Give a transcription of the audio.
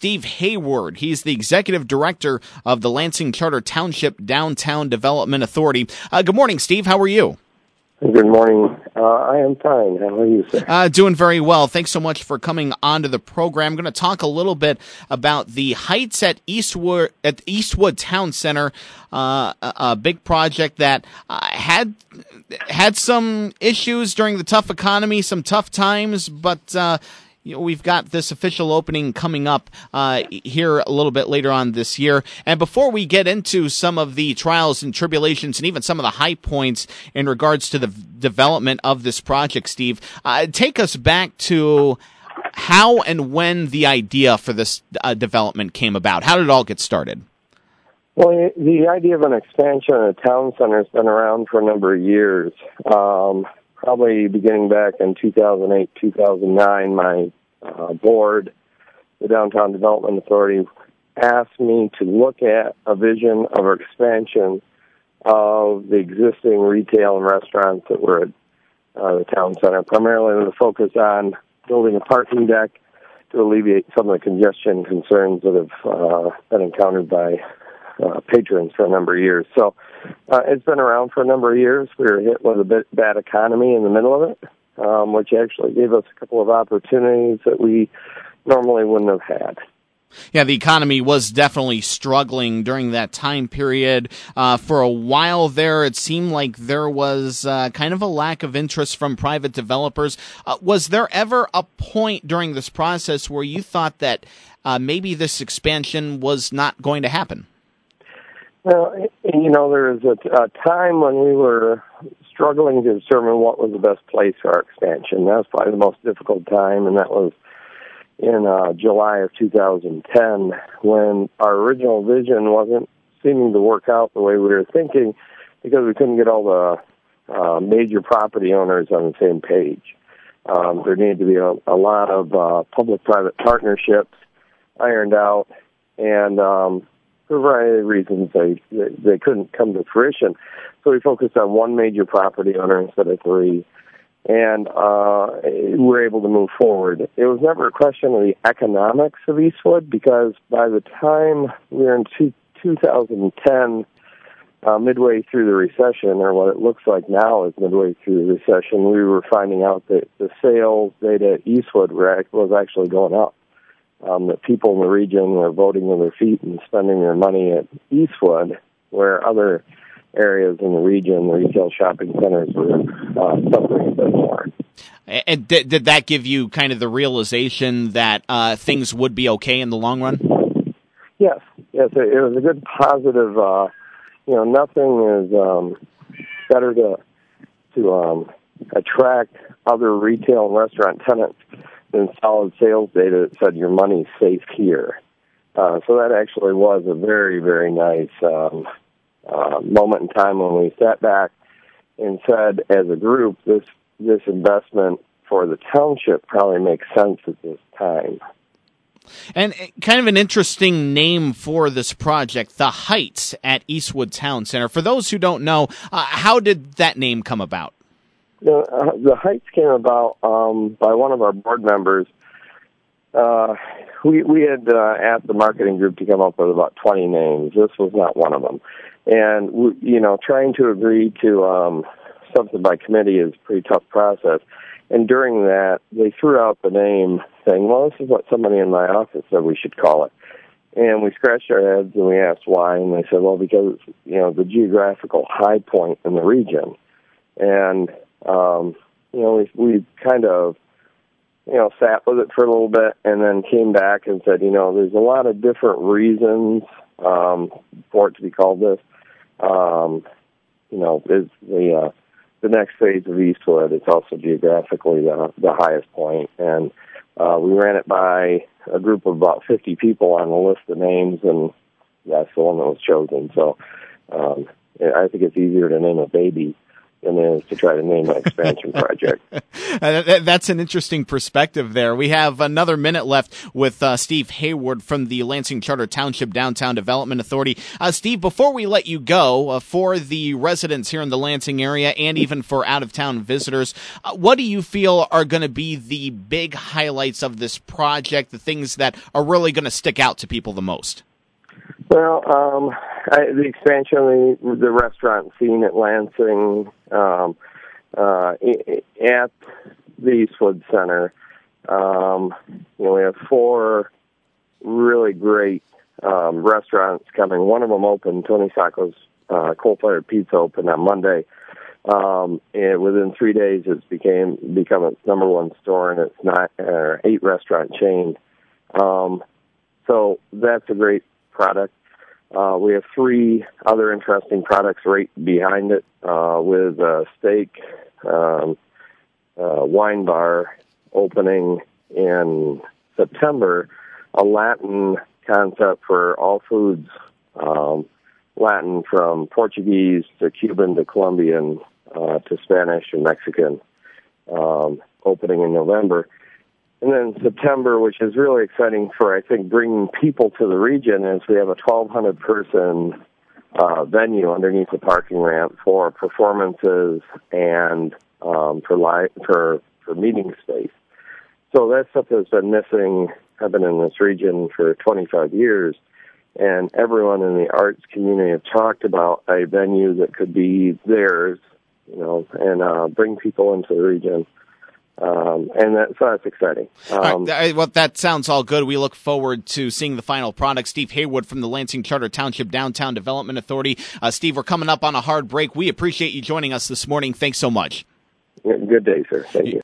Steve Hayward. He's the Executive Director of the Lansing Charter Township Downtown Development Authority. Good morning, Steve. How are you? Good morning. I am fine. How are you, sir? Doing very well. Thanks so much for coming onto the program. I'm going to talk a little bit about the Heights at Eastwood Town Center, a big project that had some issues during the tough economy, some tough times, but we've got this official opening coming up here a little bit later on this year. And before we get into some of the trials and tribulations and even some of the high points in regards to the development of this project, Steve, take us back to how and when the idea for this development came about. How did it all get started? Well, the idea of an expansion of a town center has been around for a number of years. Probably beginning back in 2008, 2009, my board, the Downtown Development Authority, asked me to look at a vision of our expansion of the existing retail and restaurants that were at the town center, primarily with a focus on building a parking deck to alleviate some of the congestion concerns that have been encountered by patrons for a number of years. So it's been around for a number of years. We were hit with a bit bad economy in the middle of it, which actually gave us a couple of opportunities that we normally wouldn't have had. Yeah, the economy was definitely struggling during that time period. For a while there, it seemed like there was kind of a lack of interest from private developers. Was there ever a point during this process where you thought that maybe this expansion was not going to happen? Well, there was a time when we were struggling to determine what was the best place for our expansion. That was probably the most difficult time, and that was in July of 2010, when our original vision wasn't seeming to work out the way we were thinking because we couldn't get all the major property owners on the same page. There needed to be a lot of public-private partnerships ironed out, and for a variety of reasons, they couldn't come to fruition. So we focused on one major property owner instead of three, and we were able to move forward. It was never a question of the economics of Eastwood, because by the time we were in 2010, midway through the recession, or what it looks like now is midway through the recession, we were finding out that the sales data at Eastwood was actually going up. That people in the region were voting with their feet and spending their money at Eastwood, where other areas in the region, the retail shopping centers, were suffering a bit more. And did that give you kind of the realization that things would be okay in the long run? Yes. It was a good positive. Nothing is better to attract other retail and restaurant tenants than solid sales data that said your money's safe here. So that actually was a very, very nice moment in time when we sat back and said, as a group, this investment for the township probably makes sense at this time. And kind of an interesting name for this project, the Heights at Eastwood Town Center. For those who don't know, how did that name come about? The Heights came about by one of our board members. We had asked the marketing group to come up with about 20 names. This was not one of them. And, trying to agree to something by committee is a pretty tough process. And during that, they threw out the name saying, well, this is what somebody in my office said we should call it. And we scratched our heads and we asked why. And they said, well, because it's, the geographical high point in the region. And we kind of, sat with it for a little bit and then came back and said, there's a lot of different reasons for it to be called this. Is the next phase of Eastwood. It's also geographically the highest point. And we ran it by a group of about 50 people on a list of names, and that's the one that was chosen. So I think it's easier to name a baby than it is to try to name an expansion project. That's an interesting perspective there. We have another minute left with Steve Hayward from the Lansing Charter Township Downtown Development Authority. Steve, before we let you go, for the residents here in the Lansing area and even for out-of-town visitors, what do you feel are going to be the big highlights of this project, the things that are really going to stick out to people the most? Well, the expansion of the restaurant scene at Lansing, at the Eastwood Center. We have 4 really great restaurants coming. One of them opened, Tony Sacco's Coal-Fired Pizza opened on Monday. And within 3 days, it's become its number 1 store, and it's not 8-restaurant chain. So that's a great product. We have 3 other interesting products right behind it, with a steak, wine bar opening in September, a Latin concept for all foods, Latin from Portuguese to Cuban to Colombian to Spanish and Mexican, opening in November. And then September, which is really exciting for, I think, bringing people to the region, is we have a 1,200-person venue underneath the parking ramp for performances and for meeting space. So that's stuff that's been missing. I've been in this region for 25 years, and everyone in the arts community have talked about a venue that could be theirs, and bring people into the region. And that's exciting. Well, that sounds all good. We look forward to seeing the final product. Steve Hayward from the Lansing Charter Township Downtown Development Authority. Steve, we're coming up on a hard break. We appreciate you joining us this morning. Thanks so much. Good day, sir. Thank you.